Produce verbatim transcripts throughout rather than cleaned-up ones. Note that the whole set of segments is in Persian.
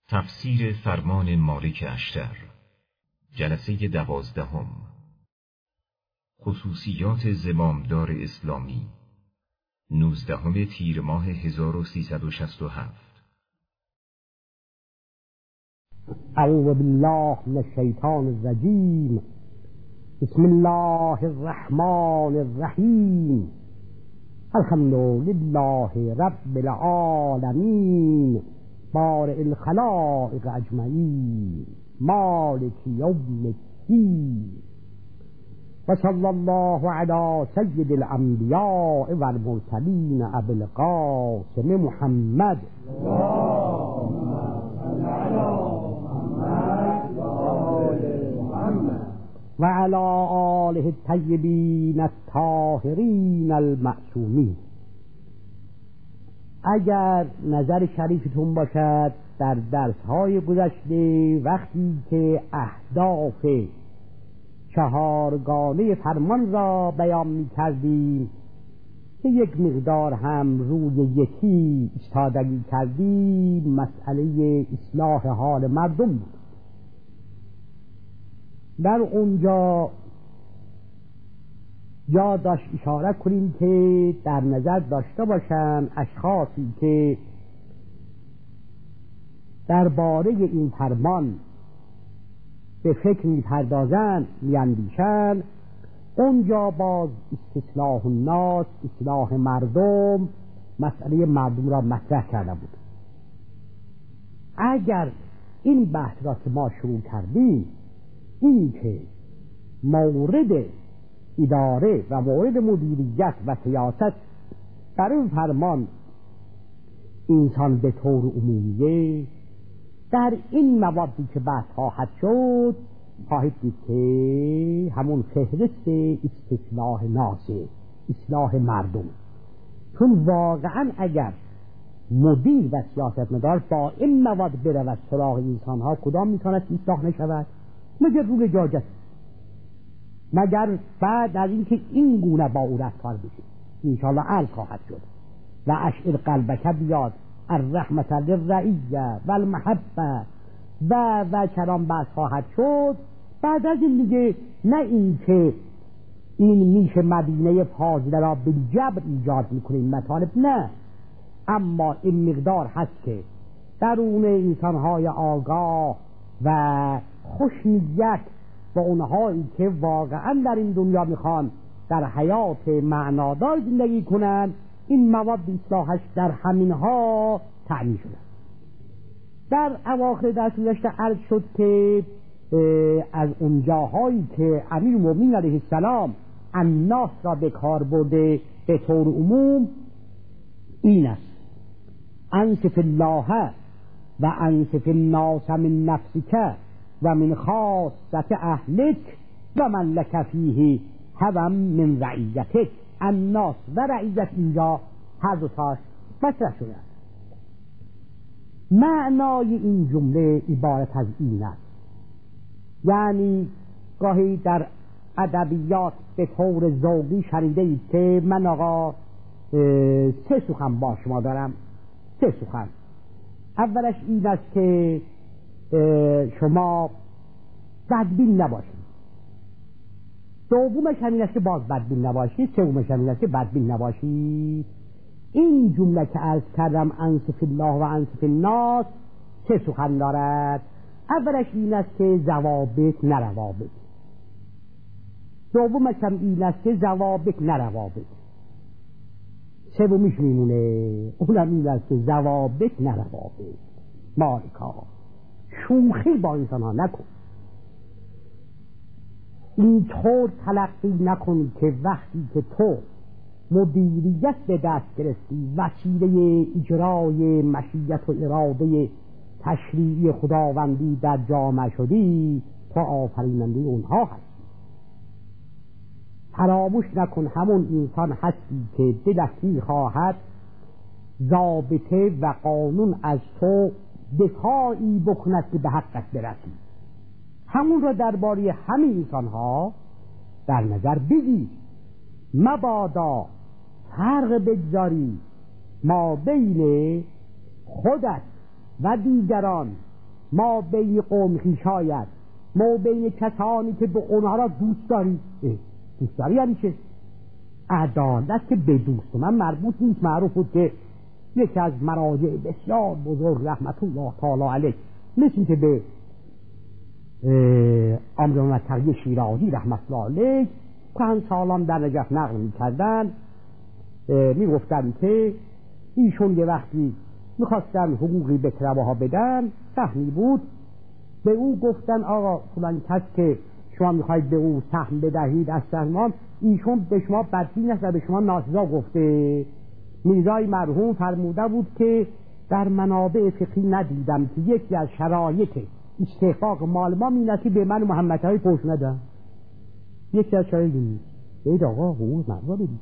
تفسیر فرمان مالک اشتر، جلسه دوازدهم. خصوصیات زمامدار اسلامی، نوزدهم تیر ماه هزار و سیصد و شصت و هفت. اعوذ بالله من الشیطان الرجیم. بسم الله الرحمن الرحیم. الحمد لله رب العالمین، بارئ الخلائق اجمعین، مالک یوم الدین، و صلی الله علی سید الانبیاء و المرسلین ابی القاسم محمد و علی آله الطیبین الطاهرین المعصومین. اگر نظر شریفتون باشد، در درس‌های گذشته وقتی که اهداف چهارگانه فرمان را بیان می‌کردیم که یک مقدار هم روی یکی استادگی کردیم، مسئله اصلاح حال مردم بود. در اونجا جا داشت اشاره کنیم که در نظر داشته باشن اشخاصی که درباره این فرمان به فکر می‌پردازند، می‌اندیشند، اونجا باز اصلاح الناس، اصلاح مردم، مسئله مردم را مطرح کرده بود. اگر این بحث را که ما شروع کردیم، این که مورد اداره و مورد مدیریت و سیاست در این فرمان انسان به طور عمومیه، در این موادی که بحث خواهد شد خواهید دید که همون فهرست اصلاح ناس، اصلاح مردم. چون واقعا اگر مدیر و سیاستمدار با این مواد برود سراغ انسان ها، کدام میتواند اصلاح نشود؟ مگر روی جاجت، مگر بعد از اینکه این گونه با او رفتار بشه. انشاءالله عرض خواهد شد و اشعر قلبک بیاد الرحمت للرعیه و المحبه و و کرام بحث خواهد شد. بعد از این دیگه نه این که این میشه مدینه فاضله را بالجبر ایجاد میکنه مطالب، نه، اما این مقدار هست که درون انسانهای آگاه و خوشنیت و اونهایی که واقعا در این دنیا میخوان در حیات معنادار زندگی کنن، این مواد اصلاحش در همینها تعنی شده. در اواخر درس گذشته عرض شد که از اونجاهایی که امیرالمومنین علیه السلام الناس را به کار برده به طور عموم این است: انصف الله و انصف الناس من نفسک و من خاصت اهلک و من لک فیه هوى من رعیتک. الناس و رعیت اینجا هر دو تاش مطرح شده. معنای این جمله عبارت از این است، یعنی گاهی در ادبیات به طور ذوقی شنیده اید که من آقا سه سخن با شما دارم. سه سخن. اولش این است که شما بدبین نباشید، دومش همین است که باز بدبین نباشید، سومش همین است که بدبین نباشید. این جمله که عرض کردم انصف الله و انصف الناس سه سخن دارد. اولش این است که ضوابط نه روابط، دومش هم این است که ضوابط نه روابط، سومیش میمونه اونم این است که ضوابط نه روابط. مالکا شوخی با انسان ها نکن، اینطور تلقی نکن که وقتی که تو مدیریت به دست گرفتی، وسیله اجرای مشیت و اراده تشریعی خداوندی در جامعه شدی، تو آفریننده اونها هستی. فراموش نکن همون انسان هستی که دلت می‌خواهد ضابطه و قانون از تو دفاعی بکند که به حقت برسی. همون را درباره همه انسان‌ها در نظر بگیر، مبادا فرق بگذاری ما بین خودت و دیگران ما بین قوم خویش آید، ما بین کسانی که به اونها را دوست داری. دوست داری یعنی چه؟ عدالت که به دوست من مربوط نیست. معروف بود که یکی از مراجع بسیار بزرگ رحمت الله تعالی علیه مثل که به امر متقی شیرازی رحمت الله علیه که سالان در نجف نقل می کردن، می گفتن که ایشون یه وقتی میخواستن حقوقی به طلبه ها بدن، سهمی بود، به او گفتن آقا فلان کس که شما میخواید به او سهم بدهید از سهمان، ایشون به شما بدبین است و به شما ناسزا گفته. میرزای مرحوم فرموده بود که در منابع فقهی ندیدم که یکی از شرایط استحقاق مال ما این است که به من محمد های پوش ندن. یکی از شرایط این بید آقا حقوق مروا بدید.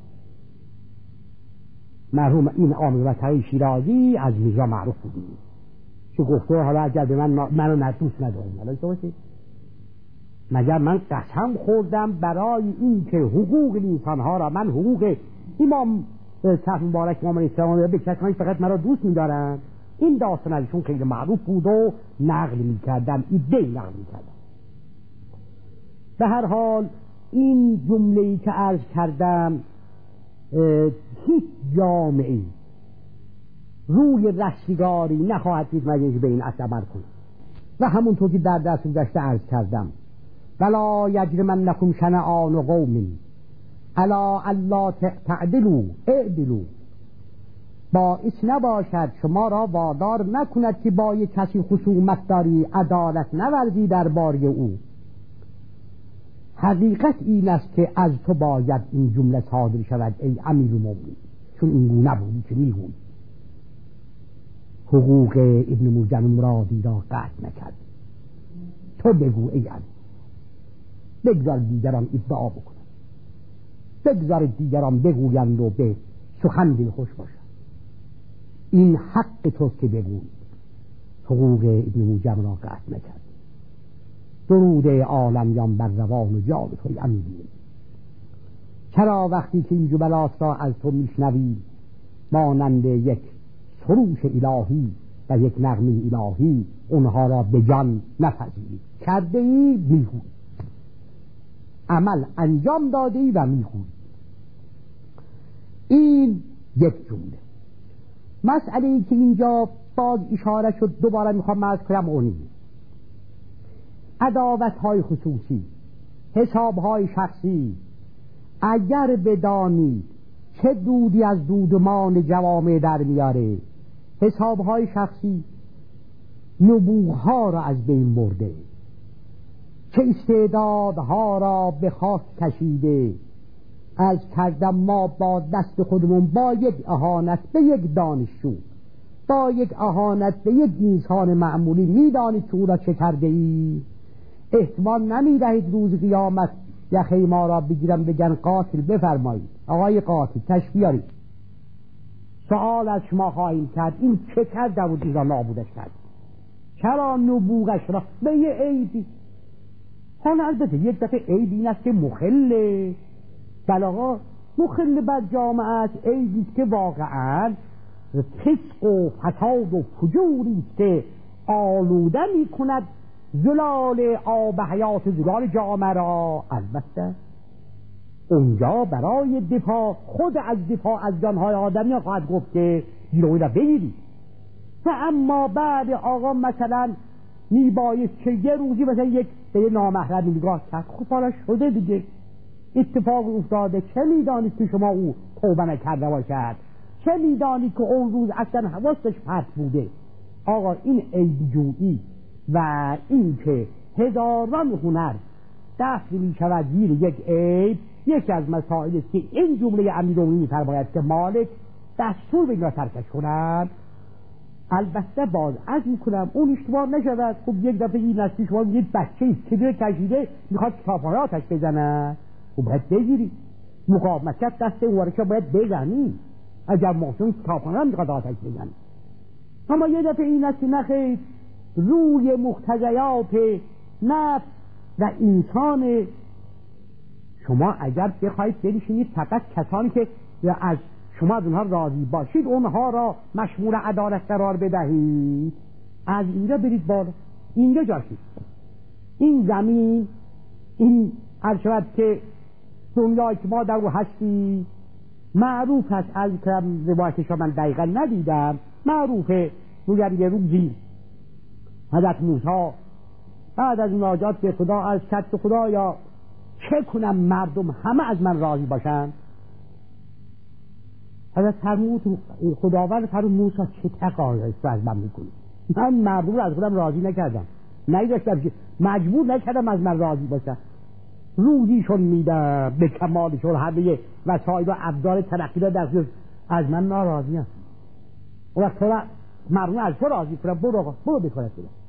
مرحوم این آمر و تقی شیرازی از میرزا معروف بودیم که گفته حالا اگر به من منو ندوست نداریم حالا ایسا باشه مگر من قسم خوردم برای این که حقوق انسان ها را، من حقوق امام صف مبارک امام اسلام به کسانی فقط مرا دوست می‌دارن. این داستان ازشون خیلی معروف بود و نقل می‌کردن، ایده نقل می‌کردن. به هر حال این جمله‌ای که عرض کردم هیچ جامعه روی رستگاری نخواهد دید مگر اینکه به این اصل عمل کنه. و همونطور که در درس گذشته عرض کردم ولا یجرمنکم شنآن قوم الا الا تعدلوا اعدلوا، باعث نباشد شما را وادار نکند که با یک کسی خصومت داری عدالت نورزی درباره او. حقیقت این است که از تو باید این جمله صادر شود ای امیرالمومنین، چون این گونه بودی که میگویی حقوق ابن ملجم مرادی را قطع نکرد. تو بگو ای علی، بگذار دیگران ادعا بکنند، بگذار دیگران بگویند و به سخن دل خوش باشند. این حق توست که بگوی حقوق ابن ملجم را قطع نکرد. درود عالمیان بر روان و جان توی امیریم. چرا وقتی که این جملات را از تو میشنوی مانند یک سروش الهی و یک نغمه الهی اونها را به جان نپذیری؟ کرده ای میگوی، عمل انجام داده ای و میگوی. این یک جمله. مسئله ای که اینجا باز اشاره شد دوباره میخوام عرض کنم اونی عداوت های خصوصی، حساب های شخصی. اگر بدانی چه دودی از دودمان جوامع در میاره، حساب های شخصی نبوغ ها را از بین برده، چه استعدادها را به خاک کشیده. از کردم ما با دست خودمون با یک اهانت به یک دانشجو، با یک اهانت به یک انسان معمولی میدانید که او را چه کرده ای؟ احتمال نمی دهید روز قیامت یخی ما را بگیرم بگن قاتل بفرمایید آقای قاتل تشریف بیارید، سوال از شما خواهیم کرد این چه کرده بود این را نابودش کرد؟ چرا نبوغش را به یه عیبی؟ حالا البته یک دفعه عیب این است که مخله بلاغا مخل بر جامعه است، عیبی که واقعا فسق و فساد و فجوری که آلوده می کند زلال آب حیات زلال جامعه را. البته اونجا برای دفاع خود از دفاع از جانهای آدمی خواهد گفت که جلوی را بگیرید. و اما بعد آقا مثلا میبایست که یه روزی مثلا یک به یه نامحرم نگاه کرد، خب حالا شده دیگه، اتفاق افتاده، چه میدانید که شما او توبه نکرده باشد؟ چه میدانید که اون روز اصلا حواسش پرت بوده؟ آقا این عیب‌جویی و این که هزاران هنر دفع می شود زیر یک عیب یکی از مسائل است که این جمله امیرالمومنین می‌فرماید که مالک دستور به اینا ترکش کنند. البته باز عرض میکنم اون اشتباه نشود. خب یک دفعه این نسلی شما یک بچه ایست که دوی کشیده میخواد کتاب‌های آتش بزنه، خب باید بگیری مقاومت کرد، دست اون ورکه باید بزنی اگر محسن کتاب‌های هم میخواد آتش بزنه. اما یه دفعه این نسلی نخیر روی مقتضیات نفس و انسان شما اگر بخواید بنشینید فقط کسانی که از شما از اونها راضی باشید اونها را مشمول عدالت قرار بدهید، از اینجا برید بالا. اینجا جاشید. این زمین، این عرض شود که دنیایی که ما در او هستی معروف هست. از کردم روایتش من دقیقا ندیدم، معروفه. روگر یه روزی حضرت موسی بعد از مناجات به خدا از کرد خدایا چه کنم مردم همه از من راضی باشن؟ حضرت فرمود خداوند فرمود موسی چه تقاضایی تو از من میکنی؟ من مردم رو از خودم راضی نکردم، نگذاشتم که مجبور نکردم از من راضی باشن. روزیشون میدم به کمالشون، همه وسایل و ابزار ترقی را در از من ناراضی هم. اون وقت تو مردم از تو راضی کنم، برو آقا برو بکنه.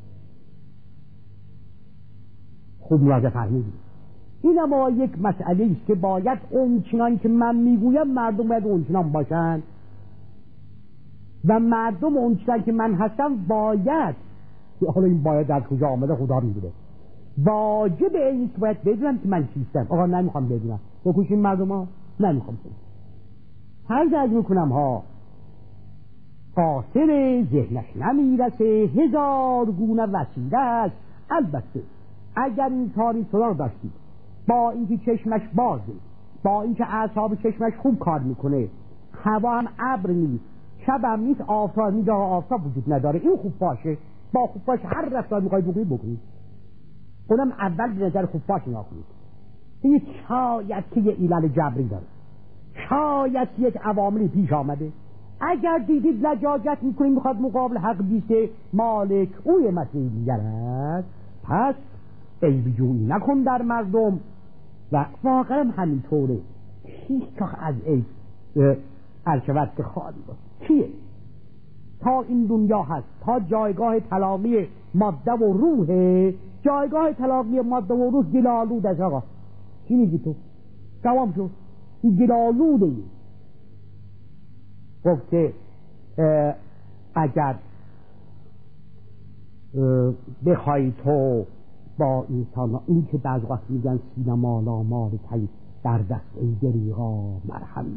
خوب مراجعه فرمودید. این اما یک مسئله است که باید اون چنان که من میگویم مردم باید اون چنان باشن و مردم اون چنان که من هستم باید، حالا این باید در کجا آمده خدا میدونه، واجب این که باید بدونم که من چیستم. آقا نمیخوام بدونم، بکشیم مردم ها، نمیخوام بدونم. هر جا از میکنم ها قاصر ذهنش نمیرسه، هزار گونه وسیله است. البته اگر این کاری تو رو داشتید با اینکه چشمش بازه، با اینکه اعصاب چشمش خوب کار میکنه، هوا هم ابر نیست، شب هم نیست، آفتاب نیست، آفتاب وجود نداره، این خوب باشه. با خوب باشه هر رفتار میخوای بکنید بکنید، اونم اول به نظر خوب باشه نکنید. این شاید که یه علل جبری داره، شاید یک عواملی پیش آمده. اگر دیدید لجاجت میکنید میخواد مقابل حق بیسته مالک او یه مسئله دیگر است، پس عیب جویی نکن در مردم. و واقعا همینطوره، هیچ وقت از عیب ارشود که خالی باشه. چیه؟ تا این دنیا هست، تا جایگاه تلاقی ماده و روحه، جایگاه تلاقی ماده و روح گلالود است. آقا چی میگی تو؟ دوام شو، این گلالوده. ای گفت که اگر بخوای تو با انسان ها، این که بعض وقت میگن سینما لامار تایی در دست ای دریغا مرهمی،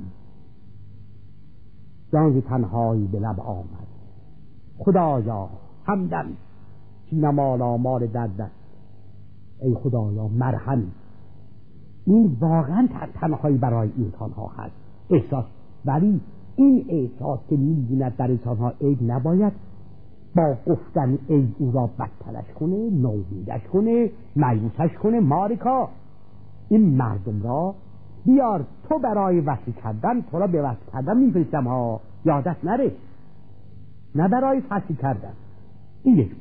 جان تنهایی به لب آمد خدایا همدم، سینما لامار در دست ای خدایا مرهمی. این واقعا تنهایی برای انسان ها هست احساس، ولی این احساس که می‌بیند در انسان ها عیب نباید با گفتن عیب او را بدترش کنه، نومیدش کنه، مایوسش کنه. مارکا این مردم را بیار تو برای وصل کردن، تو را به وصل کردن میفرستم ها، یادت نره، نه برای فصل کردن. این یک.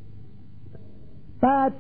بعد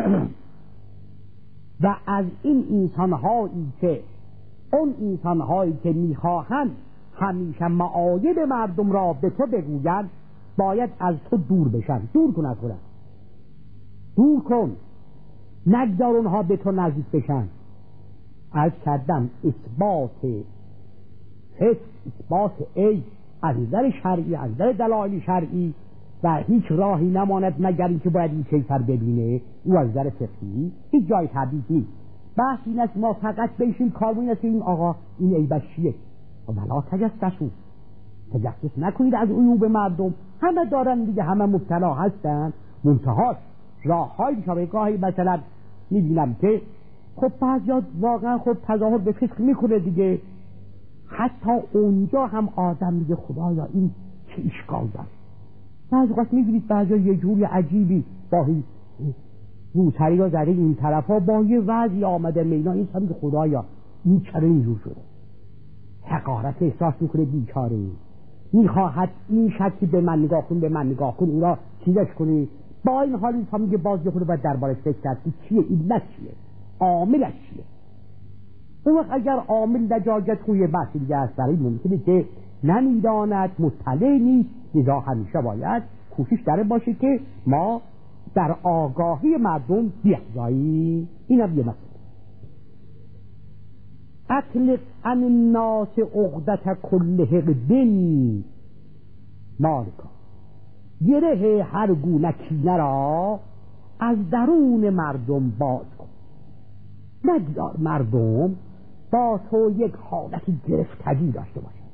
و از این انسان هایی که اون انسان هایی که میخواهند همیشه معایب مردم را به تو بگویند باید از تو دور بشن. دور کن از خودت، دور کن، نگذار اونها به تو نزدیک بشن. از کردم اثبات حس، اثبات ای از نظر شرعی، از نظر دلایل شرعی و هیچ راهی نماند مگر اینکه باید این کیفر ببینه، او از نظر فقهی هیچ جای تبدیل نیست. بحث این است ما فقط بشیم کارمون است این آقا این عیبش چیه. ولا تجسسوا، تجسس نکنید از عیوب مردم، همه دارن دیگه، همه مبتلا هستن. منتها راه‌های شبیه گاهی مثلا می‌بینم که خب بعضیا واقعا خب تظاهر به فسق میکنه دیگه، حتی اونجا هم آدم میگه خدایا این چه اشکال داره. بعضی وقت می‌بینید بعضیا یه جوری عجیبی با روسری ها زده این طرف ها با یه وضعی آمده مینا، این سمی که خدایا این چرا اینجور شده، حقارت احساس میکنه بیچاره، میخواهد این شخصی به من نگاه کن، به من نگاه کن، او را چیزش کنی. با این حال این سمی که باز یه خود باید دربارش فکر کرد چیه، علت چیه، عاملش چیه. اون وقت اگر عامل لجاجت خوی بحثی دیگه است، برای ممکنه که نمیداند، مطلع نیست، لذا همیشه باید کوشش داره باشه که ما در آگاهی مردم بیافزاییم. این هم یه مسئله. اطلق عن الناس عقدة کل حقد مالکا، گره هر گونه کینه را از درون مردم باز کن. نگذار مردم با تو یک حالت گرفتگی داشته باشد.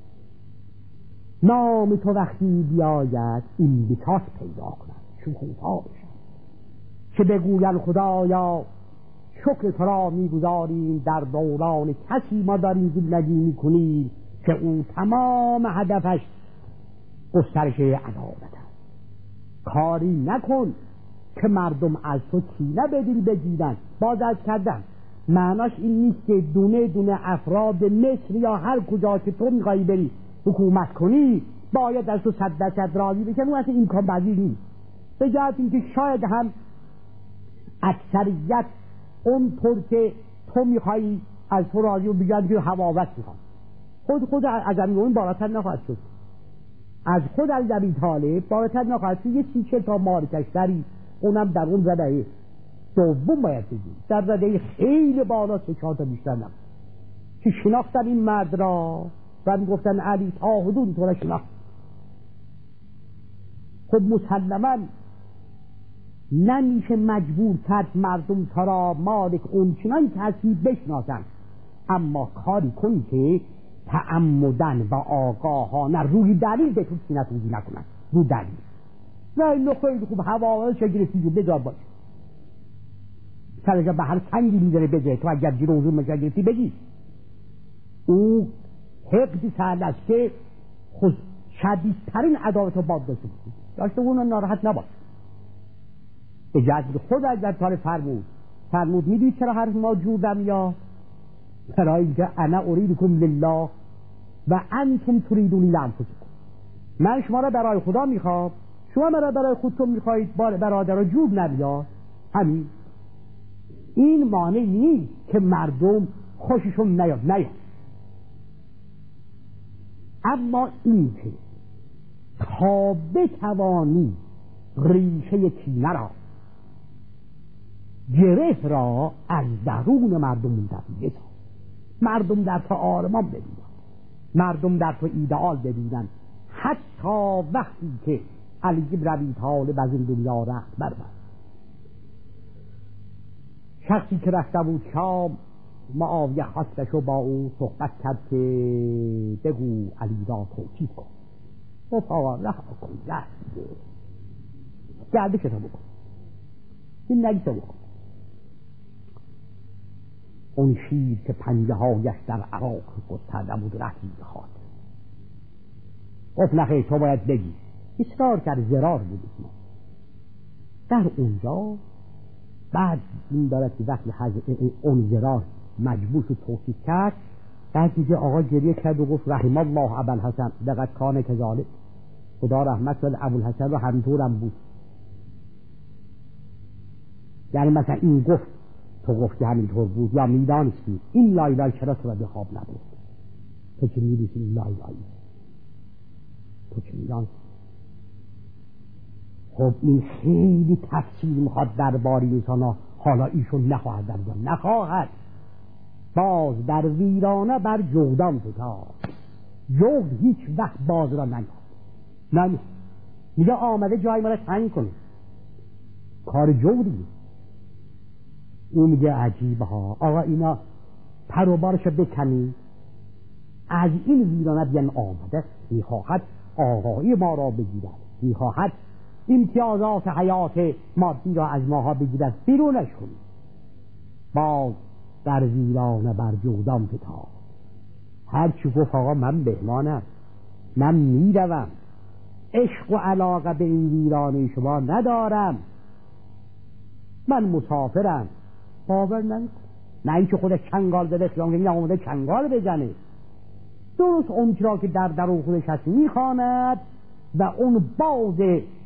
نام تو وقتی بیاید این بساط پیدا کند، شکوفا بشن، که بگوین خدایا شکر تو را میگذاریم در دوران کسی ما داریم زندگی میکنیم که او تمام هدفش گسترش عدالت است. کاری نکن که مردم از تو کینه بدل بگیرن. باز از کردن معناش این نیست که دونه دونه افراد مصر یا هر کجا که تو میخوایی بری حکومت کنی باید از تو صد درصد راضی بشن. اون اصلا امکان پذیر نیست. به جهت اینکه شاید هم اکثریت اونطور که تو میخوایی از تو راضی و بگن که هواوت میخواد خود خود از امیرون بالاتر نخواهد شد. از خود از ابی طالب بالاتر نخواهد شد. یه سی چل تا مارکشتری اونم در اون رده دوم باید بگیم، در رده خیلی بالا سه چهار تا بیشتر نم که شناختن این مرد را و گفتن علی تا حدود تو را شناخت. خب مسلما نمیشه مجبور کرد مردم تا را مالک اون چنان کسی بشناسن، اما کاری کن که تعمدن و آگاهانه روی دلیل به تو سینه توزی نکنن. رو دلیل نه اینو خیلی خوب هوا شگرفتی رو بذار باش سرجا به هر سنگی میداره بذاره تو اگر جیر حضور مشگرفتی بگی او حقدی سهل است که خود شدیدترین عداوت رو باد داشته بود داشته اون ناراحت نباش. به جذب خود از در طال فرمود فرمود میدید چرا حرف ما جوردم یا برای که انا اریدکم لله و انتم تریدونی لانفسکم. من شما را برای خدا میخوام، شما مرا برای خودتون میخواهید. برادر را جور نبیا. همین. این مانع نیست که مردم خوششون نیاد نیاد، اما این که تا بتوانی ریشه کینه را گره را از درون مردم منتفی ساز. مردم در تو آرمان ببینن، مردم در تو ایدئال ببینن، حتی وقتی که علی بن ابی طالب از این دنیا رفت بربند. شخصی که رفته بود شام معاویه خواستش و با او صحبت کرد که بگو علی را توصیف کن. گفت آقا رها کن گردشتو بکن این نگیتو بکن. اون شیر که پنجه هایش در عراق گسترده بود رفت میخواد. گفت نخیر تو باید بگی. اصرار کرد. زرار بود اسمه. در اونجا بعد این دارد که وقتی اون زرار مجبور شد توصیف کرد بعد دیگه آقا گریه کرد و گفت رحم الله ابوالحسن لقد کان کذالک. خدا رحمت کنه ابوالحسن رو همینطورم بود. یعنی مثلا این گفت تو گفتی همینطور بود یا میدانستی این لای لای چرا تو را به خواب نبود تو که میدونستی این لای لای تو که میدانستی. خب این خیلی تفصیل میخواد درباره انسان. حالا ایشون نخواهد در جان نخواهد باز در ویرانه بر جودان فتاد. جود هیچ وقت باز را نگاه نه میگه آمده جای مرا تنگ کنه کار جودی. اون میگه عجیبه ها آقا اینا پر و بارشو بکنی از این ویرانه بیان آمده میخواهد آقایی ما را بگیرد میخواهد امتیازات حیات مادی را از ماها بگیرد بیرونش کنی. باز در ویرانه بر جودان فتاد. هرچی گفت آقا من بهمانم من میروم عشق و علاقه به این ویرانه شما ندارم من مسافرم. باور نکن. نه اینکه خودش چنگال زده خیام که آمده چنگال بزنه. درست اون چرا که در درون خودش هست میخواند و اون باز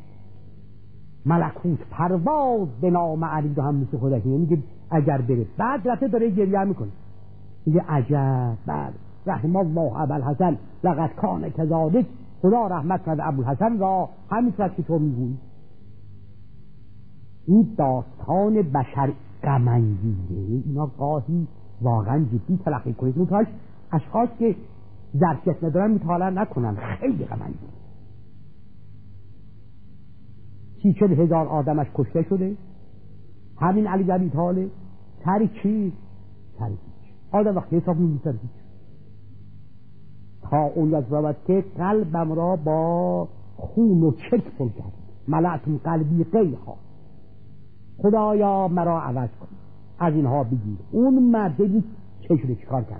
ملکوت پرواز به نام علی رو هم مثل خودش میگه اگر بره. بعد رفته داره گریه میکنه میگه عجب بله رحم الله ابوالحسن لقد کان کذالک. خدا رحمت کنه ابوالحسن را همینطور که تو میگویی. این داستان بشر غم‌انگیزه. اینا گاهی واقعا جدی تلقی کنید. اون تاش اشخاص که ظرفیت ندارن مطالعه نکنن. خیلی غم‌انگیزه. سی چل هزار آدمش کشته شده. همین علی بن ابی طالب سر چی؟ سر هیچ. آدم وقتی حساب نمی سر هیچ. تا اون از که قلبم را با خون و چک پر کرد. ملعتم قلبی غیرها. خدایا مرا عوض کن، از اینها بگیر. اون مرد دید چشونه چیکار کرده.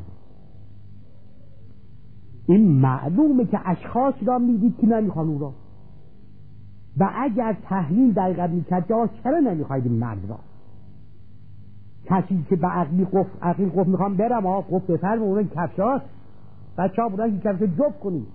این معلومه که اشخاص را میدید که نمیخوان او را، و اگر تحلیل دقیقا میکرد یا چرا نمیخواید این مرد را؟ کسی که به عقلی گفت عقلی گفت میخوام برم ها، گفت بفرم اون کفشات بچه ها بودن که کفش جب کنید،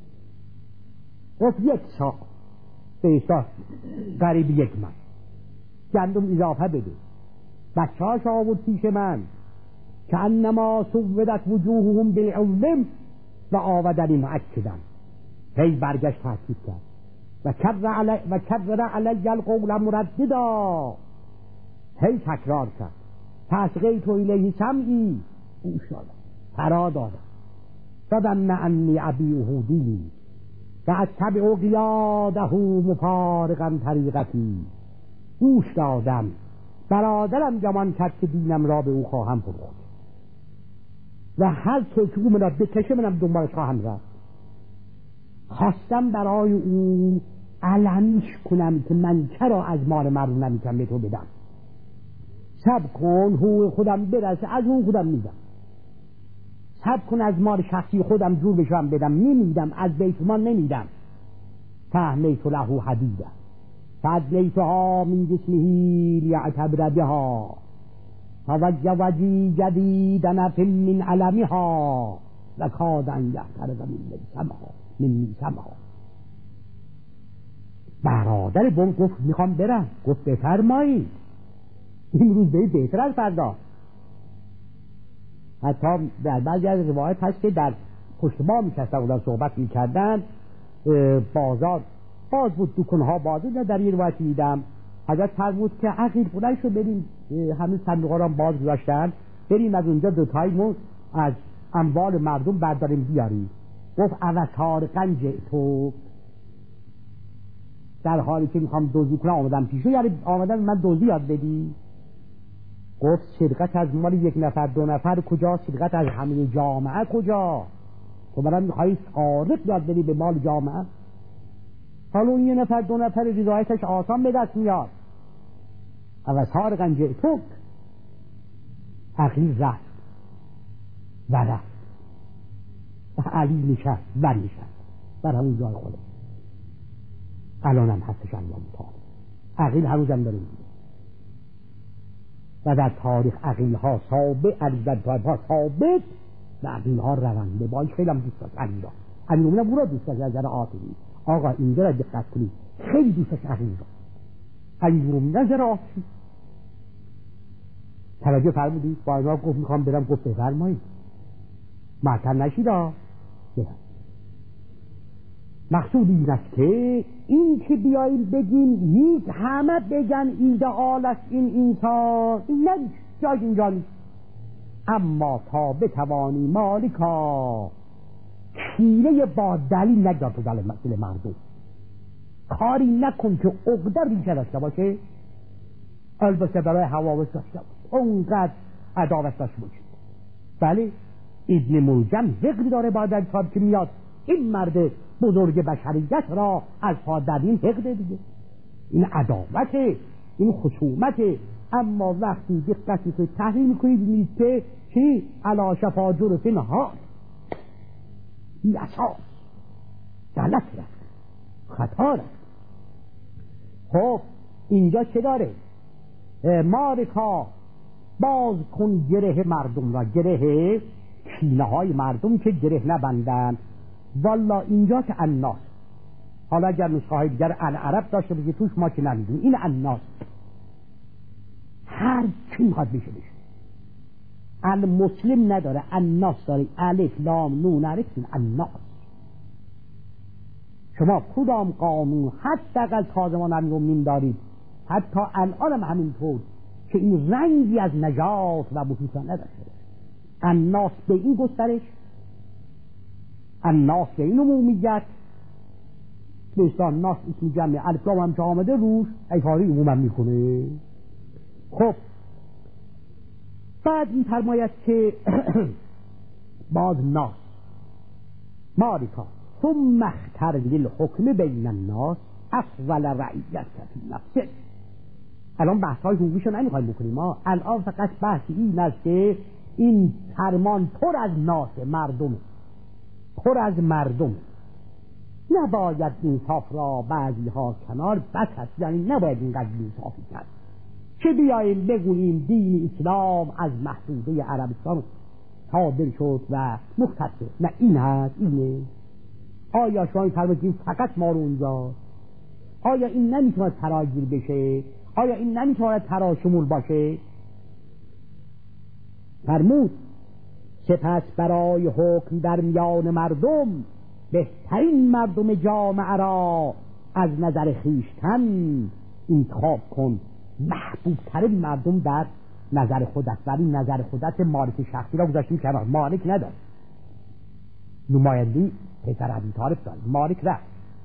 گفت یک سا به ایسا قریب یک من گندم اضافه بده. بچه هاش آورد پیش من که انما سودت وجوههم بالعظم و آودنی معکدن. هی برگشت تحکیب کرد و کبر علی و کبر علی القول مرددا، هی تکرار کرد. تسقیت الیه سمعی، گوش دادم، فرا دادم. فظن انی ابی یهودی و اتبع قیاده مفارقا طریقتی، گوش دادم برادرم گمان کرد که دینم را به او خواهم فروخت و هر طور که او منو بکشه منم دنبالش خواهم رفت. خواستم برای او علنیش کنم که من چرا از مال مردم نمیتونم به تو بدم. صبر کن حقوق خودم برسه از اون خودم میدم. صبر کن از مال شخصی خودم جور بشم بدم، نمیدم، از بیت مال نمیدم. فهمیت له حدیده فادلیتها من جسمه لیعتبر بها فوجه وجی جدیدن فی من علمها لکاد ان یحترق من میسمها من میسمها. برادر بون گفت میخوام برم. گفت بفرمایید، این روز به بهتر از فردا. حتی در بعضی از روایت هست که در پشت بام میشستن بودن صحبت میکردن، بازار باز بود، دکانها باز بود. در این روایت دیدم حضرت فرمود که عقیل بلند شو بریم، همین صندوقا رو باز گذاشتن، بریم از اونجا دو تایمون از اموال مردم برداریم بیاریم. گفت اوثار قنج تو، در حالی که میخوام دوزی کنم آمدم پیشو، یعنی آمدم من دوزی یاد بدی؟ گفت صدقت از مال یک نفر دو نفر کجا، صدقت از همه جامعه کجا؟ تو برام میخوایی صادق یاد بدی به مال جامعه؟ حالا اون یه نفر دو نفر رضایتش آسان به دست میاد. اوثار قنج تو. عقیل رفت و رفت علی نشست و نشست بر همون جای خودش. الان هم هستش انجام طالب. عقیل هنوزم داره میده و در تاریخ عقیل ها ثابت، علی در تاریخ ها ثابت و عقیل ها رونده. باید خیلی هم دوست داشت عقیل ها. عقیل ها او را دوست داشت از نظر عاطفی. آقا اینجا را دقت کنید، خیلی دوست داشت عقیل ها. عقیل ها نظر عاطفی توجه فرمودید. با اینا گفت میخوام برم، گفت بفرمایید، معطل نشید ها. مقصود این است که این که بیاییم بگیم یک همه بگن ایدئال است این انسان، این نه جای اینجا نیست. اما تا بتوانی مالکا کینه با دلیل نگذار تو دل مردم، کاری نکن که عقده ریشه داشته باشه، البته برای حواس داشته باشه، اونقدر عداوت داشته باشه. بله ابن ملجم حقد داره با در کار که میاد این مرد بزرگ بشریت را از پا در این حقده دیگه، این عداوته، این خصومته. اما وقتی دقتی که تحلیل میکنید میدید که چی؟ علا شفا جرف نهار، این اساس غلط رفت، خطا رفت. خب اینجا چه داره؟ مارکا باز کن گره مردم را، گره کینه های مردم که گره نبندن. والا اینجا که الناس، حالا اگر نسخه های دیگر العرب داشته بگید توش ما که نمیدونیم، این الناس هر چی میخواد بشه بشه. المسلم نداره، الناس داره، الف لام نون الف الناس. شما کدام قانون حتی از سازمان المؤمنین دارید، حتی الان هم همینطور که این رنگی از نجات و بطوطه نداشته. الناس به این گسترش، الناس به این عمومیت، بستان ناس اسم جمع الفلام هم که آمده روش ایفاری عموم هم میکنه. خب بعد این فرماید که باز ناس مالکا ثم اختر للحکم بین الناس افضل رعیت فی نفسه. الان بحث‌های حقوقیشو نمیخوایم بکنیم، ما الان فقط بحث این است که این فرمان پر از ناس مردم، پر از مردم، نباید انصاف را بعضی ها کنار بس، یعنی نباید اینقدر انصافی کرد که بیاییم بگوییم دین اسلام از محدوده عربستان صادر شد و مختص. نه این هست، اینه. آیا شما این فرمایید فقط ما رو اونجا؟ آیا این نمیتواند تراگیر بشه؟ آیا این نمیتواند تراشمول باشه؟ فرمود سپس برای حکم در میان مردم بهترین مردم جامعه را از نظر خویشتن انتخاب کن. محبوب ترین مردم در نظر خودت، ولی نظر خودت مالک شخصی را گذاشتیم که مالک نداشت. نمایندی پسر ابی طالب داشت، مالک رفت،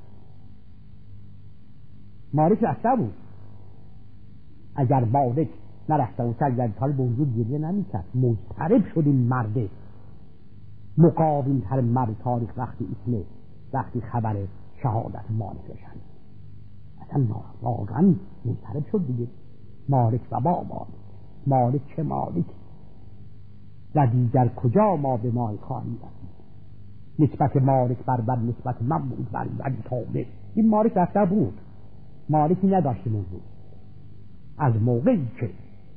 مالک رفته بود. اگر مالک نرفته بود ابی طالب به وجود گریه نمی‌کرد. مضطرب شد این مرد مقاوم تر مرد تاریخ وقتی اسم وقتی خبر شهادت مالک شد، اصلا واقعا مضطرب شد دیگه. مالک و با مالک، مالک چه مالک و دیگر کجا ما به مال خواهیم رسید. نسبت مالک بر بر نسبت من بود بر ابی طالب. این مالک رفته بود، مالکی نداشت موضوع. از موقعی که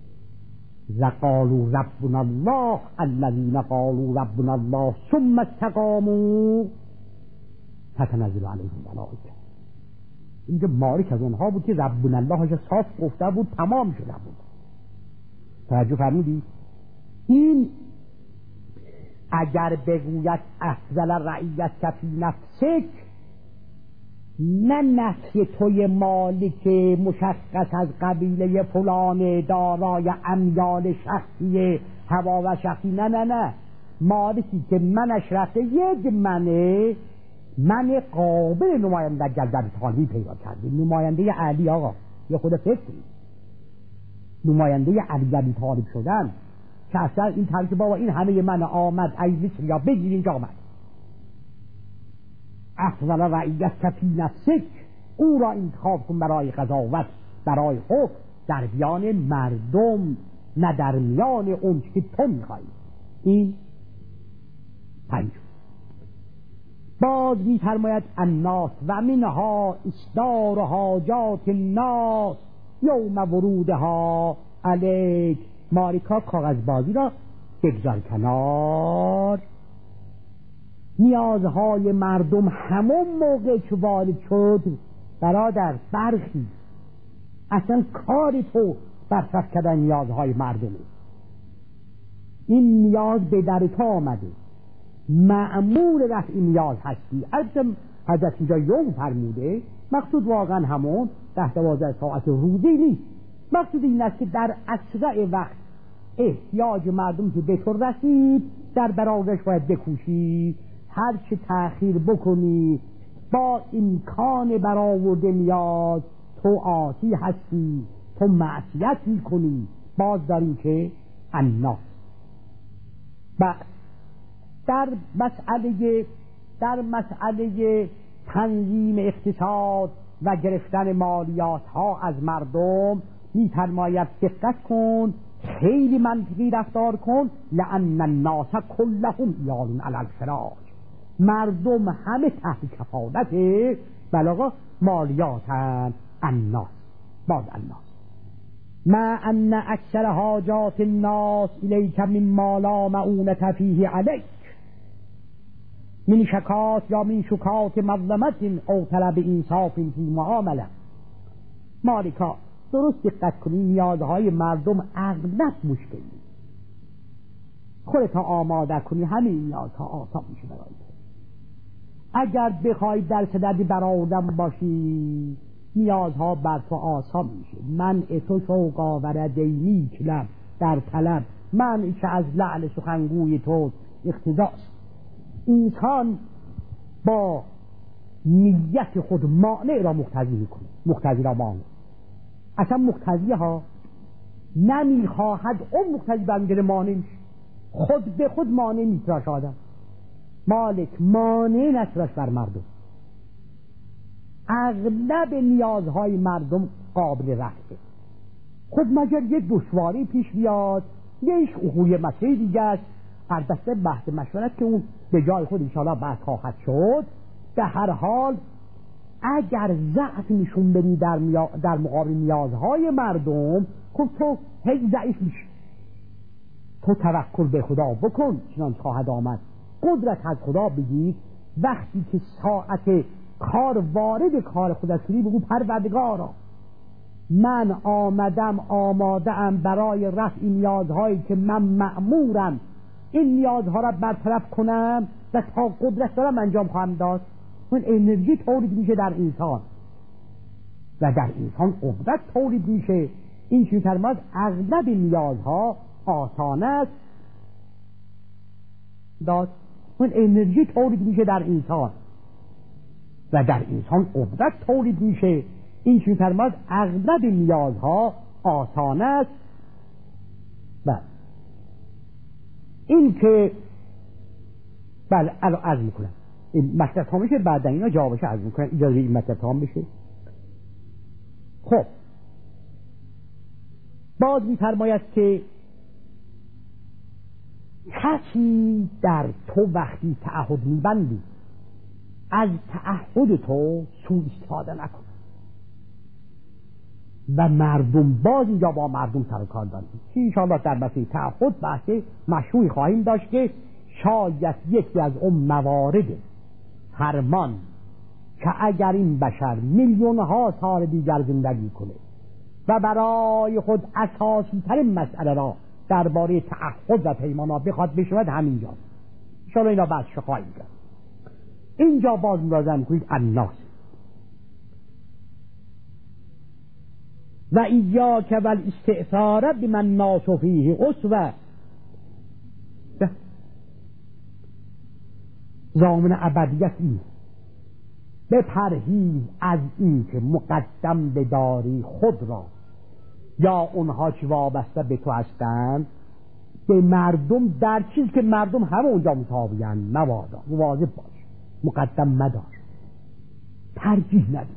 قالوا ربنا الله الذين قالوا ربنا الله ثم استقاموا تتنزل عليهم الملائكه، اینجا مالک از اونها بود که ربنا الله هاش صاف گفته بود، تمام شده بود. توجه فرمودی؟ این اگر بگوید افضل رعیت فی نفسک، نه نفس توی مالک مشخص از قبیله فلان دارای امیال شخصی هوا و شخصی، نه نه نه، مالکی که منش رفته یک منه، من قابل نماینده جلدت طالبی پیدا کرده، نماینده علی. آقا یه خود فکری نماینده علی طالب شدن که اصلا این طرح که بابا این همه من آمد عیزی یا بگیر اینجا آمد. افضل رعیت فی نفسک، او را انتخاب کن برای قضاوت، برای حکم در میان مردم، نه در میان اون که تو میخوایی. این پنج. باز میفرماید الناس و منها اصدار حاجات الناس یوم ورودها علیک. مالکا کاغذ بازی را بگذار کنار، نیازهای مردم همون موقع که وارد شد برادر برخی، اصلا کار تو برطرف کردن نیازهای مردمه. این نیاز به در تو آمده، مأمور رفع نیاز هستی. البته حضرت اینجا یوم فرموده، مقصود واقعا همون ده دوازده ساعت روزی نیست. مقصود این است که در اسرع وقت احتیاج مردم که به تو رسید در برابرش باید بکوشی. هر چه تأخیر بکنی با امکان برآورده نیاز تو عاصی هستی، تو معصیت میکنی. باز داریم که الناس و در مسئله در مسئله تنظیم اقتصاد و گرفتن مالیات ها از مردم می‌فرماید دقت کن، خیلی منطقی رفتار کن. لأن الناس كلهم یالون علی الفراش، مردم همه تحت کفالت بلاغا مالیاتن. الناس باز الناس ما ان اکثر حاجات الناس الیک مما لا معونة فیه علیک من شکات یا من شکات مظلمت او طلب انصاف فی معامله. مالکا درست دقت کنی، نیازهای مردم اغلب مشکلی، خودت آماده کنی همین نیازها آسان میشه برای تو. اگر بخوای در صدد برآوردن باشی نیازها بر تو آسان میشه. من تو شوق آور دینی کلم در طلب، من که از لعل سخنگوی تو اقتضاست. انسان با نیت خود مانع را مقتضی میکنه، مقتضی را مانع. اصلا مقتضی ها نمیخواهد اون مقتضی بنگره مانع میشه، خود به خود مانع میتراش آدم. مالک مانع نتراش بر مردم. اغلب نیازهای مردم قابل رفعه، خب مگر یک دشواری پیش بیاد، یک خوی مسئله دیگه است. البته بحث مشورت که اون به جای خود انشاءالله بحث خواهد شد. به هر حال اگر ضعف نشون بدی در, میا... در مقابل نیازهای مردم، خب تو هی ضعیف میشی. تو توکل به خدا بکن، چنانچه خواهد آمد. قدرت از خدا بگیر. وقتی که ساعت کار وارد کار خدا شدی، بگو پروردگارا من آمدم آماده ام برای رفع نیازهایی که من مأمورم این نیازها را برطرف کنم و تا قدرت دارم انجام خواهم داد. اون انرژی تولید میشه در انسان و در انسان قدرت تولید میشه. این چیز فرماد اغلب نیازها آسان است داد. اون انرژی تولید میشه در انسان و در انسان قدرت تولید میشه. این چیز فرماد اغلب نیازها آسان است. بله این که بله الان عرض میکنم این مطلب تمام بشه، بعد اینا جوابش عرض میکنم. اجازه این مطلب تمام بشه. خب باز میفرماید که کسی در تو وقتی تعهد میبندی از تعهد تو سوء استفاده نکن و مردم باز اینجا با مردم سر کار داریم که انشاءالله در مسئله تعهد بحث مشروعی خواهیم داشت که شاید یکی از اون موارد فرمان که اگر این بشر میلیون ها سال دیگر زندگی کنه و برای خود اساسی ترین مسئله را درباره تعهد و پیمانها بخواد بشود همینجا انشاءالله اینا بحثش خواهیم کرد. اینجا باز ملازم کنید الناس و ایاک و الاستئثار بمن ناس فیه اسوه. ضامن ابدیت این بپرهیز از این که مقدم بداری خود را یا اونها چی وابسته به تو هستند به مردم در چیز که مردم همه اونجا متابعن. موادا مواظب باش، مقدم مدار، ترجیح ندی.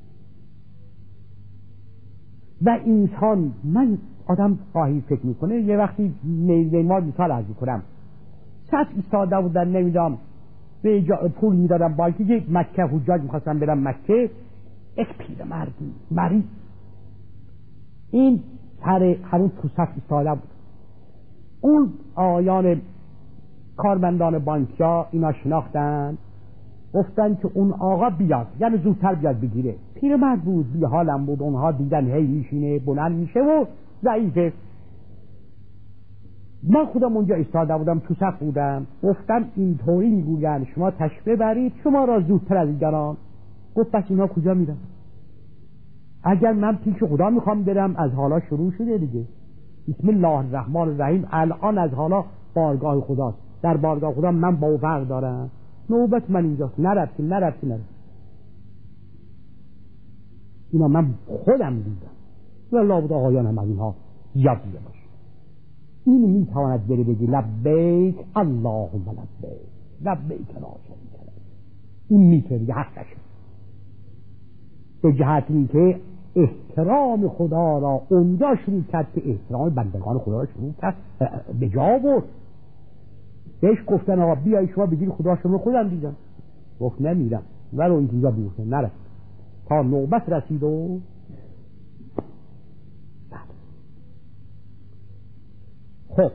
و انسان من آدم خواهی فکر میکنه یه وقتی نیزه ما مثال عرض کنم صف ایستاده بودن نمیدونم به پول میدادم با که مکه حجاج میخواستم برم مکه، یک پیر مردی مریض این سر هنوز تو صف ایستاده بود. اون آیان کارمندان بانکیا اینا شناختن گفتن که اون آقا بیاد، یعنی زودتر بیاد بگیره. پیر مرد بود، بی حالم بود. اونها دیدن هی میشینه بلند میشه و ضعیفه. من خودم اونجا ایستاده بودم تو صف بودم. گفتم اینطوری میگوین شما تشبه برید شما را زودتر از دیگران. گفت پس اینا کجا میرن؟ اگر من پیش خدا میخوام برم از حالا شروع شده دیگه. بسم الله الرحمن الرحیم. الان از حالا بارگاه خداست، در بارگاه خدا من با فرق دارم، نوبت من اینجاست. نرفتی نرفتی نرفتی اینا من خودم دیدم و الله بود آقایان هم از اینها یاد دیده باشه. این میتواند بری بگی لبیک اللهم لبیک لبیک لا شریک لک. این میتونه بگی حق نشه به جهت این که احترام خدا را اونجا شروع کرد که احترام بندگان خدا را شروع کرد به جا برد. بهش گفتن آقا بیایی شما بگید خدا شما خودم دیدم. گفت نمیرم ولو این اینجا بیوشه نرفت تا نوبت رسید و خب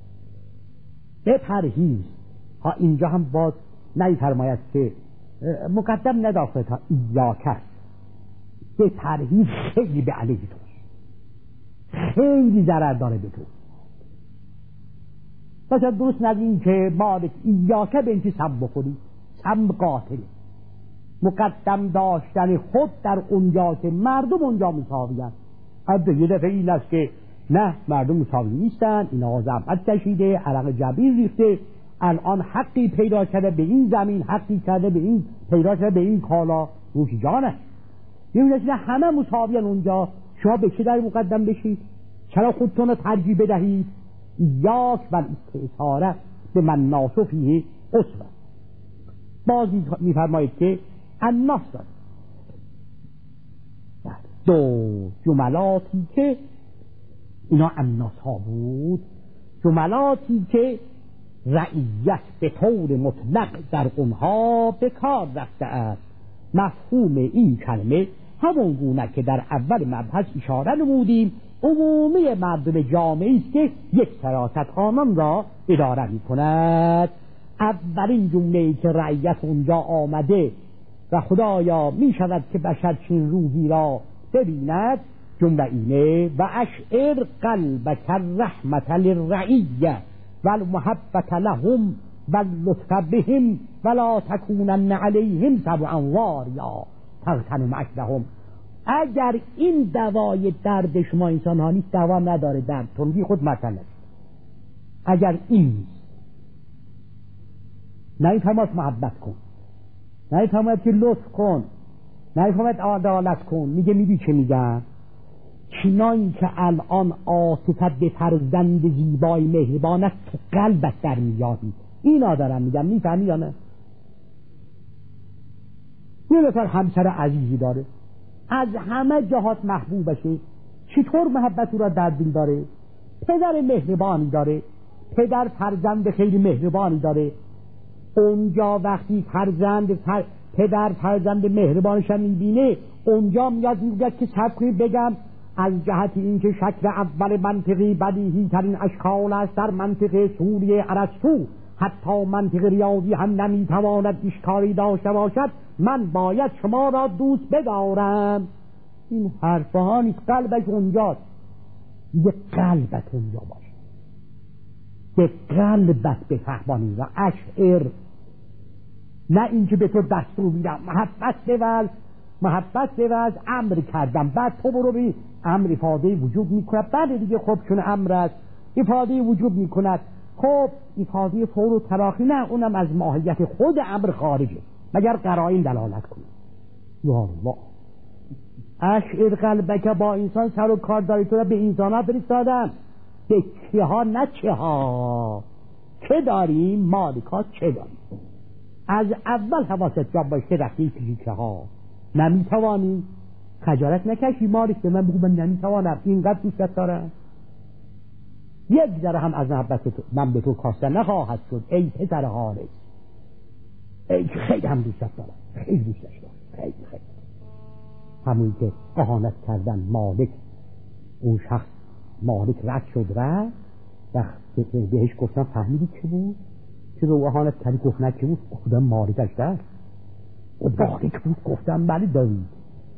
بپرهیز. ها اینجا هم باز نمیفرماید که مقدم نداخته تا ایاک بپرهیز خیلی به علیه تو خیلی ضرر داره به تو. مثلا درست ندیم که مالک ایاک به اینکه سم بخوری، سم قاتل. مقدم داشتن خود در اونجا که مردم اونجا مساوی هست. حتی یه دفعه این است که نه مردم مساوی نیستن، اینا زحمت کشیده، عرق جبیر ریخته، الان حقی پیدا کرده به این زمین، حقی کرده به این پیدا کرده به این کالا، روش جانه. میبینید نه همه مساویان اونجا، شما به چه در مقدم بشید؟ چرا خودتون رو ترجیح بدهید؟ یاک و استعصاره به من ناسفیه اسوه. باز میفرمایید که الناس دارد دو جملاتی که اینا الناس ها بود، جملاتی که رعیت به طور مطلق در اونها به کار رفته است. مفهوم این کلمه همون گونه که در اول مبحث اشاره نمودیم، عمومی مردم جامعه است که یک سراست خانان را اداره می کند. اولین جمله که رعیت اونجا آمده و خدایا می شود که بشر چین روزی را ببیند، جمله اینه: و اشعر قلبک الرحمت للرعیه و المحبت لهم و اللطف بهم ولا تکونن علیهم سبعا واریا تغتنم اکلهم. اگر این دوای درد شما انسان ها نیست، دوا نداره، درد تندی خود مثلا. اگر این نمیفهمد محبت کن، نمیفهمد که لطف کن، نمیفهمد عدالت کن، میگه میدی چه میگن؟ چنانی که الان عاطفت به فرزند زیبای مهربانت تو قلبت در میادی، اینا دارم میگم، میفهمی یا نه؟ یه نفر همسر عزیزی داره، از همه جهات محبوبشه، چطور محبت او را در دل داره؟ پدر مهربانی داره، پدر فرزند خیلی مهربانی داره. اونجا وقتی فرزند فر... پدر فرزند مهربانش هم میبینه، اونجا میاد میگه که صبر کنید بگم، از جهت اینکه شکل اول منطقی بدیهی ترین اشکال است در منطقه سوریه ارسطو، حتی منطق ریاضی هم نمیتواند اشکالی داشته باشد، من باید شما را دوست بدارم. این حرفها نیست، قلبش اونجاست. یه قلبت اونجا باشه، به قلبت بفهمانی و اشعر، نه اینکه به تو دستور میدم محبت بورز محبت بورز امر کردم بعد تو برو بی امر افاده وجود میکند. بعد دیگه خب چون امر است افاده وجود میکند، خب افاده فور و تراخی نه، اونم از ماهیت خود امر خارجه مگر قرائن دلالت کنه. یا الله، اشعر قلبک، با انسان سر و کار داری، تو را به انسان ها فرستادم، به چه ها نه چه ها، چه داریم مالکا چه داریم. از اول حواست جا باشه رفتی پیشی چه ها، نمیتوانی خجالت نکشی مالک به من بگو من نمیتوانم، اینقدر دوستت دارم، یک ذره هم از محبت تو من به تو کاسته نخواهد شد ای پسر حارس، ای خیلی هم دوستت دارم، خیلی دوستش دارم، خیلی خیلی. همون که اهانت کردن مالک، اون شخص مالک رد شد رد و بهش گفتن فهمیدی چه بود؟ چه رو اهانت کردی؟ گفت نه چه بود؟ خودم مالکش در و مالک بود. گفتم بله دارید.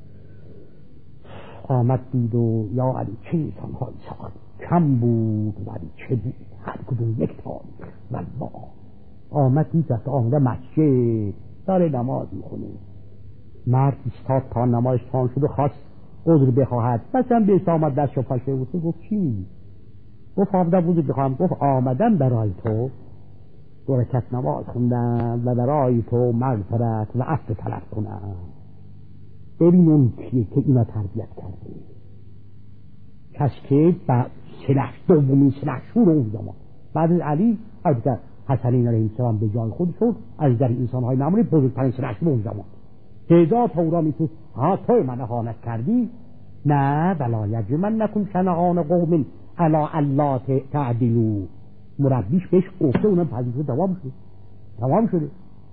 آمد دید و یا علی چه انسان های ساخت، کم بود ولی چه بود، هر کدوم یک تاریخ. والله آمد دید دست آمده مسجد داره نماز میخونه، مرد استاد تا نماز تمام شد و خواست عذر بخواهد، مثلا بیست آمد دست شو پاشه بود. گفت چی؟ گفت آمدم عذر بخواهم. گفت آمدم برای تو دو رکعت نماز خوندم و برای تو مغفرت و عفو طلب کنم. ببین اون کیه که اینا تربیت کرده، کس که بعد سلاح دومین سلاح شور اون زمان بعد از علی از حسنین علیه السلام به جای خود شد، از در انسانهای معمولی بزرگترین سلاح شور اون زمان. هزار تا او را میتون ها توی من اهانت کردی، نه ولا یجرمنکم شنآن قوم علی الا تعدلوا. مربیش بهش گفته، اونم پذیرفته، تمام شد تمام شده.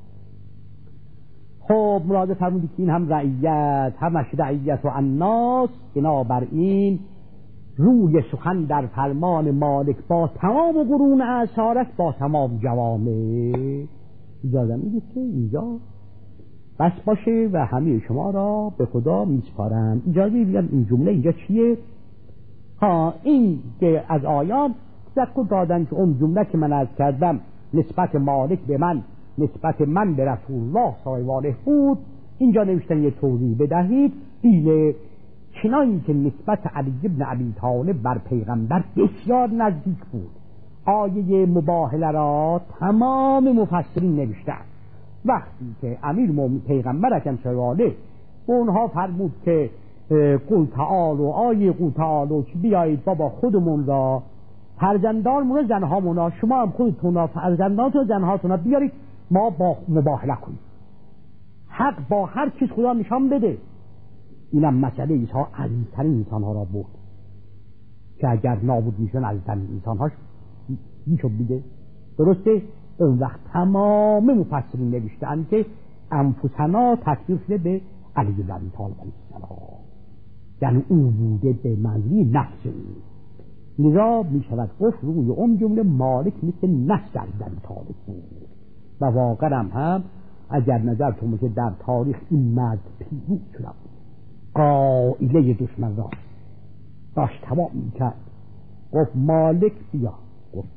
خب مراد فرمودی که این هم رعیت همش رعیت و الناس، بنابراین روی سخن در فرمان مالک با تمام قرون اسارت، با تمام جوامع اجازه میده که اینجا بس باشه و همه شما را به خدا میسپارم. اجازه بگم این جمله اینجا چیه؟ ها این که از آیات ذکر دادن که اون جمله که من عرض کردم نسبت مالک به من، نسبت من به رسول الله صلی الله علیه بود، اینجا نوشتن یه توضیح بدهید. اینه چنانی که نسبت علی ابن ابی طالب بر پیغمبر بسیار نزدیک بود. آیه مباهله را تمام مفسرین نوشتن. وقتی که امیر مومنین پیغمبر اکرم صلی الله علیه به اونها فرمود که قل تعالوا، آیه قل تعالوا که بیایید بابا خودمون را، فرزندانمون و زنهامون را، شما هم خودتون را، فرزندانتون و زنهاتون را بیارید ما با مباهله کنیم. حق با هر چیز خدا نشان بده. اینم مسئله ایسا عزیزترین انسانها را بود. که اگر نابود میشن از انسان هاش میشد دیگه. درسته؟ اون وقت تمام مفسرین نوشتن که انفسنا تکفیر شده به علی بن ابی طالب علیه السلام، یعنی او بوده به منزله نفس او. لذا می شود گفت روی اون جمله مالک مثل نفس علی بن ابی طالب بود و واقعا هم, هم اگر نظر تو میشه در تاریخ این مرد پیروز شده بود، قائله دشمن را داشت تمام میکرد. گفت مالک بیا، گفت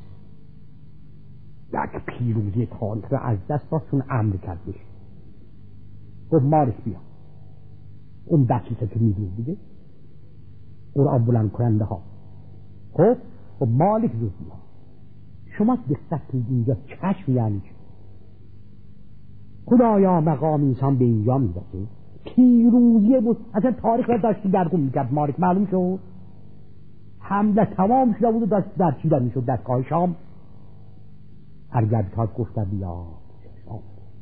یک پیروزی تاریخ را از دست داد چون امر کردش. گفت مالک بیا، اون دستیسه که میدونی دیگه قرآن بلند کننده ها. خب و مالک زود بیا. شما دقت کنید اینجا چشم یعنی چه؟ خدایا مقام انسان به اینجا میرسه پیروزی بود، اصلا تاریخ را داشتی درگم میکرد. مالک معلوم شد حمله تمام شده بود و داشت در چیده میشد در کاه شام. هرگرد کات گفته بیا شام.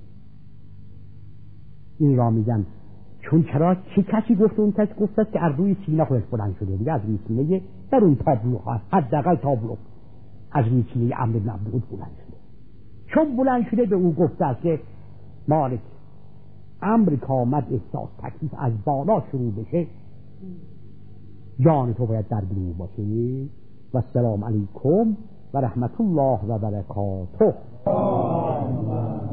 این را میگن چون چرا چه کسی گفته؟ اون کسی گفته که از روی سینه خودش بلند شده دیگه، از روی سینه در اون تابلو ها، حداقل تابلو از روی سینه عمرو بن عبدود بلند شده. چون بلند شده به او گفته است که مالک امر که آمد احساس تکلیف از بالا شروع بشه، جان تو باید در گروه باشه. و السلام علیکم و رحمت الله و برکاته.